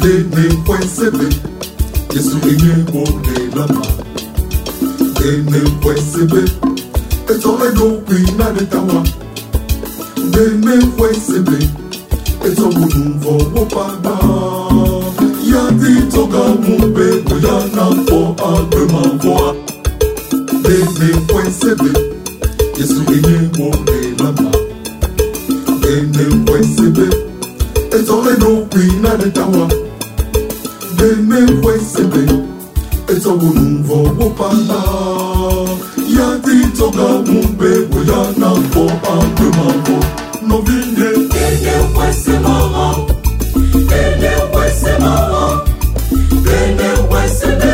Dene kwesebe Yesu enye wole lama Dene kwesebe Eto eno kwina netawa Dene kwesebe Eto wunumvo wopagba Yadi toga mumbe Kuyana po agrema voa Dene kwesebe Yesu enye wole lama Dene kwesebe Eto eno kwina netawa Dene kwesebe Eto wunumvo wopagba Yadi toga mumbe Kuyana po agrema voa No vine Dene kwesebe Dene kwesebe Dene kwesebe